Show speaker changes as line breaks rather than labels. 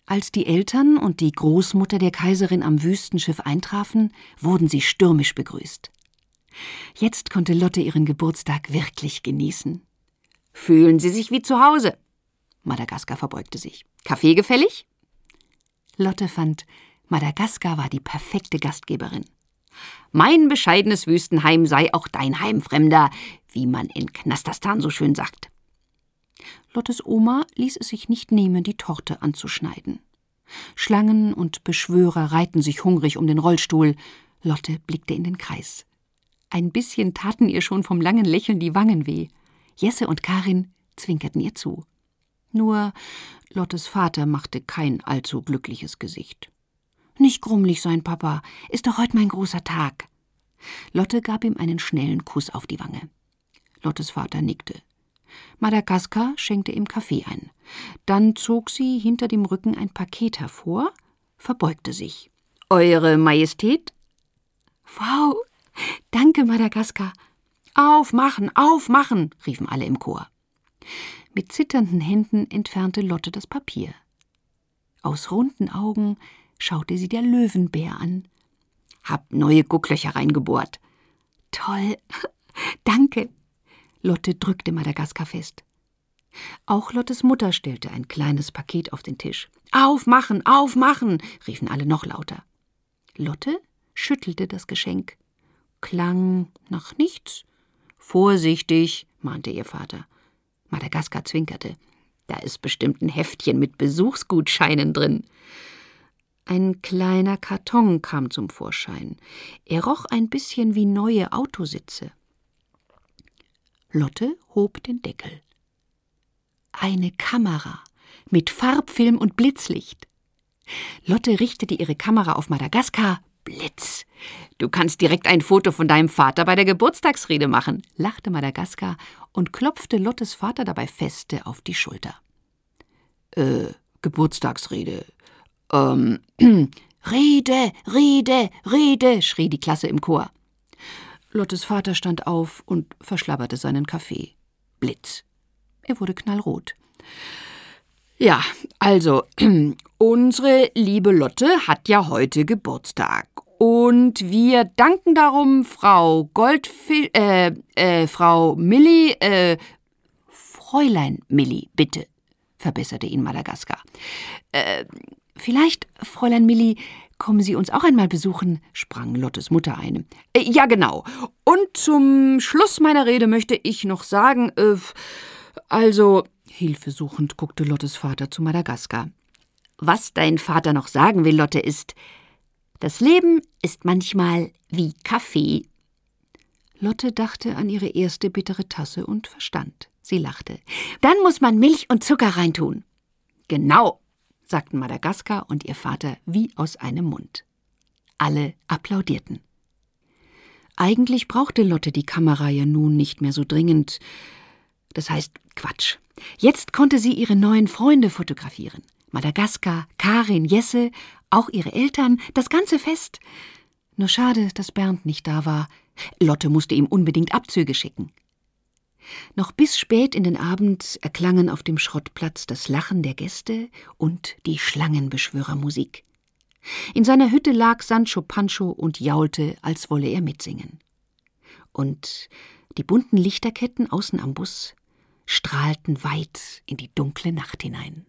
Als die Eltern und die Großmutter der Kaiserin am Wüstenschiff eintrafen, wurden sie stürmisch begrüßt. Jetzt konnte Lotte ihren Geburtstag wirklich genießen. »Fühlen Sie sich wie zu Hause?« Madagaskar verbeugte sich. »Kaffee gefällig?« Lotte fand, Madagaskar war die perfekte Gastgeberin. »Mein bescheidenes Wüstenheim sei auch dein Heim, Fremder, wie man in Knastastan so schön sagt.« Lottes Oma ließ es sich nicht nehmen, die Torte anzuschneiden. Schlangen und Beschwörer reihten sich hungrig um den Rollstuhl. Lotte blickte in den Kreis. Ein bisschen taten ihr schon vom langen Lächeln die Wangen weh. Jesse und Karin zwinkerten ihr zu. Nur Lottes Vater machte kein allzu glückliches Gesicht. »Nicht grummelig sein, Papa, ist doch heute mein großer Tag.« Lotte gab ihm einen schnellen Kuss auf die Wange. Lottes Vater nickte. Madagaskar schenkte ihm Kaffee ein. Dann zog sie hinter dem Rücken ein Paket hervor, verbeugte sich. »Eure Majestät?« »Wow, danke, Madagaskar.« »Aufmachen, aufmachen«, riefen alle im Chor. Mit zitternden Händen entfernte Lotte das Papier. Aus runden Augen schaute sie der Löwenbär an. »Hab neue Gucklöcher reingebohrt.« »Toll, danke.« Lotte drückte Madagaskar fest. Auch Lottes Mutter stellte ein kleines Paket auf den Tisch. »Aufmachen, aufmachen«, riefen alle noch lauter. Lotte schüttelte das Geschenk. Klang nach nichts. »Vorsichtig«, mahnte ihr Vater. Madagaskar zwinkerte. »Da ist bestimmt ein Heftchen mit Besuchsgutscheinen drin.« Ein kleiner Karton kam zum Vorschein. Er roch ein bisschen wie neue Autositze. Lotte hob den Deckel. Eine Kamera mit Farbfilm und Blitzlicht. Lotte richtete ihre Kamera auf Madagaskar. »Blitz! Du kannst direkt ein Foto von deinem Vater bei der Geburtstagsrede machen«, lachte Madagaskar und klopfte Lottes Vater dabei feste auf die Schulter. Geburtstagsrede. »Rede, Rede, Rede«, schrie die Klasse im Chor. Lottes Vater stand auf und verschlabberte seinen Kaffee. Blitz. Er wurde knallrot. »Ja, also, unsere liebe Lotte hat ja heute Geburtstag. Und wir danken darum Frau Frau Milli, Fräulein Milli, bitte«, verbesserte ihn Madagaskar. »Vielleicht, Fräulein Milli, kommen Sie uns auch einmal besuchen«, sprang Lottes Mutter ein. »Ja, genau. Und zum Schluss meiner Rede möchte ich noch sagen, hilfesuchend guckte Lottes Vater zu Madagaskar. »Was dein Vater noch sagen will, Lotte, ist, das Leben ist manchmal wie Kaffee.« Lotte dachte an ihre erste bittere Tasse und verstand. Sie lachte. »Dann muss man Milch und Zucker reintun.« »Genau«, sagten Madagaskar und ihr Vater wie aus einem Mund. Alle applaudierten. Eigentlich brauchte Lotte die Kamera ja nun nicht mehr so dringend. Das heißt, Quatsch. Jetzt konnte sie ihre neuen Freunde fotografieren. Madagaskar, Karin, Jesse, auch ihre Eltern, das ganze Fest. Nur schade, dass Bernd nicht da war. Lotte musste ihm unbedingt Abzüge schicken. Noch bis spät in den Abend erklangen auf dem Schrottplatz das Lachen der Gäste und die Schlangenbeschwörermusik. In seiner Hütte lag Sancho Pancho und jaulte, als wolle er mitsingen. Und die bunten Lichterketten außen am Bus strahlten weit in die dunkle Nacht hinein.